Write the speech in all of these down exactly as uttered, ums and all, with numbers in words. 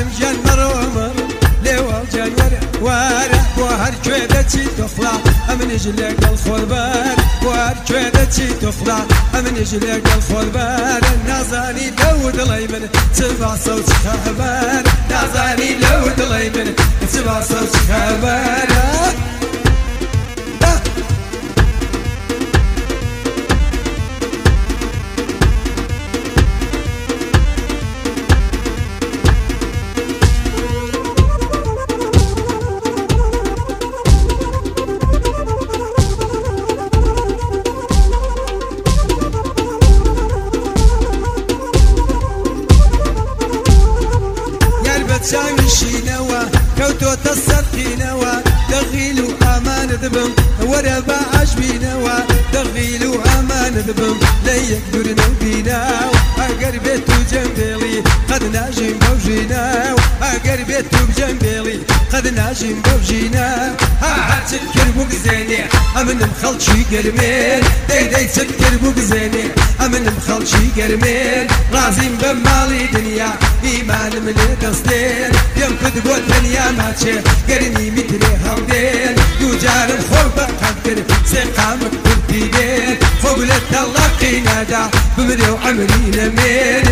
جانم جان مرومر لێوە جانوەرە وارە بۆ هەر کوێ دەچی دۆخڵا ئەمنیش لێگەڵ خۆربەر بۆ هەر کوێ دەچی دۆخڵا ئەمنیش لێگەڵ خۆربەرە نازانی لەو دڵی من چ باسە و چ خەبەر نازانی لەو دڵی من چ باسە و چ خەبەرە چاویشینەوە کەوتۆتە سەرقینەوە دەغیل و ئامانت بم وەرە بە عەجبینەوە دەغیل و ئامانت بم لە یەک دوور نەبیناو ئەگەر بێت و جەنگێڵی قەد ناژیم بەو ژیناو ئەگەر بێت و جەنگێڵی قەد ناژیم بەو ژیناو هەرچت کرد بوو بزێنێ ئەمنم خەڵکی گەرمێن دەیدەی چت کرد بوو بزێنێ ئەمنم خەڵکی گەرمێن ڕازیم بە ماڵی دنیا ئیمانم لێ دەستێن پێم کرد بۆ تەنیا ماچێ گەرمی میترێ هەڵدێن دوو جارم خۆ بە قەد کرد سێ قامت کورتی دێن خۆ لە تەڵاقی نادا بمرێ و عەمری نەمێن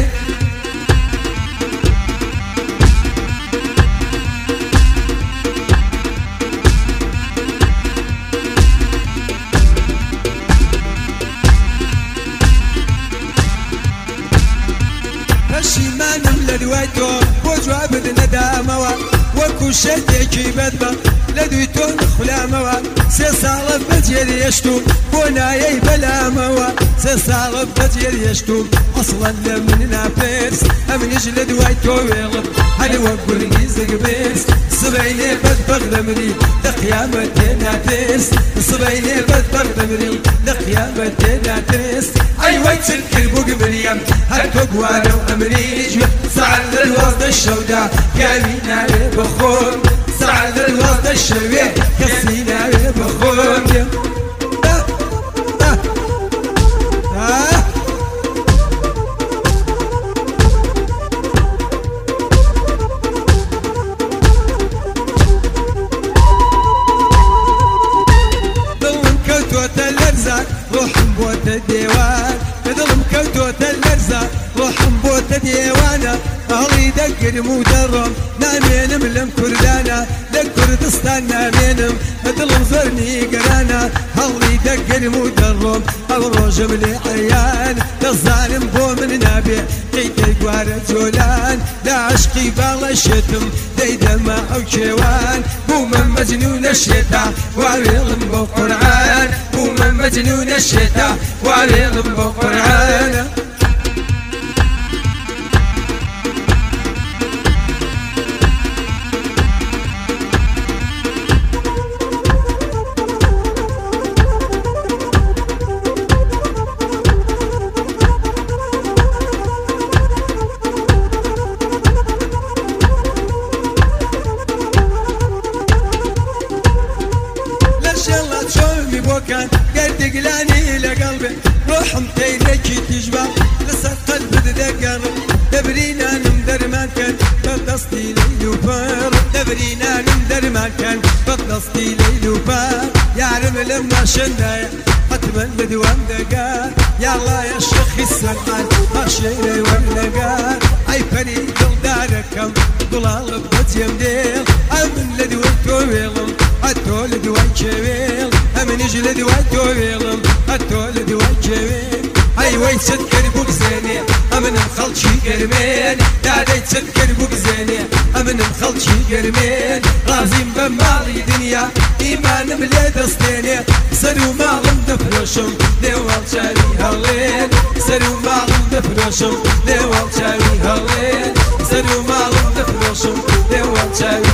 پەشیمانم لە دوای تۆ بۆ جوابت نەدامەوە وەکو شەیتێکی بەدبە لە دوی تۆ نەخولامەوە سێ ساڵە بەجێر هێشتوم بۆ نایەی بەلامەوە سێ ساڵە بەجێر هێشتوم ئەسڵەن لە من ناپرس ئەمنیش لە دوای تۆ وێڵم هەر وەک گورگی زگبرس سبەینێ بەدبەغ دەمری لە قیامەت تێ ناترس سبەینێ بەدبەغ دەمری لە قیامەت تێ ناترس ئەی وەی چن کرد بوو گمریم هەر تۆ گوارە و ئەمریش سەعات لە دوازدە شەودا پیاوی ناوێ بەخۆم سەعات لە دوازدە شەوێ کەسی ناوێ بەخۆم دڵم کەوتۆتە لەرزان ڕۆحم بۆتە دێوان دڵم کەوتۆتە لەرزان ڕۆحم بۆتە دێوانە هەڵی دەگرم و دەڕۆم نامێنم لەم کوردانە لە کوردستان نامێنم دڵم زۆر نیگەرانە هەڵی دەگرم و دەڕۆم ئەو ڕۆژم لێ عەیان دەزانم بۆ من نابێ قەیتەی گوارە جۆلان لە عەشقی باڵەشێتم دەیدەمە ئەو کێوان بوومە مەجنونە شێتا واوێڵم بۆ قورعان بوومە مەجنونە شێتا واوێڵم بۆ قورعانە گەردەگلانی لەگەڵ بێ ڕۆحم تەیرێکی تیژبا لەسەر قەلبت دەگەڕم دەبرینانم دەرمان کەن بە دەستی لەیل و پەڕ دەبرینانم دەرمان کەن بە دەستی لەیل و پەڕ یارم لەم ماشەندایە حتمەن لە دوام دەگات یاڵایە شەخی سەرقان هەشێرە وەرلەگات ئەی پەری دڵدارەکەم گوڵاڵم بەجێم دێڵ ئەمن لە دوای تۆ وێڵم هەتۆ لە دوای کێوێڵ ئەمنیش لە دوای تۆ وێڵم هەتۆ لە دوای کێوێڵ ئەی وەی چت کرد بوو بزێنێ ئەمنم خەڵکی گەرمێن دادەی چت کرد بوو بزێنێ ئەمنم خەڵکی گەرمێن ڕازیم بە ماڵی دنیا ئیمانم لێ دەستێنێ سەر و ماڵم دەفرۆشم لێوەڵ چاوی هەڵێن سەر و ماڵم دەفرۆشم لێوەڵ چاوی هەڵێن سەر و ماڵم دەفرۆشم لێوەڵ چاوی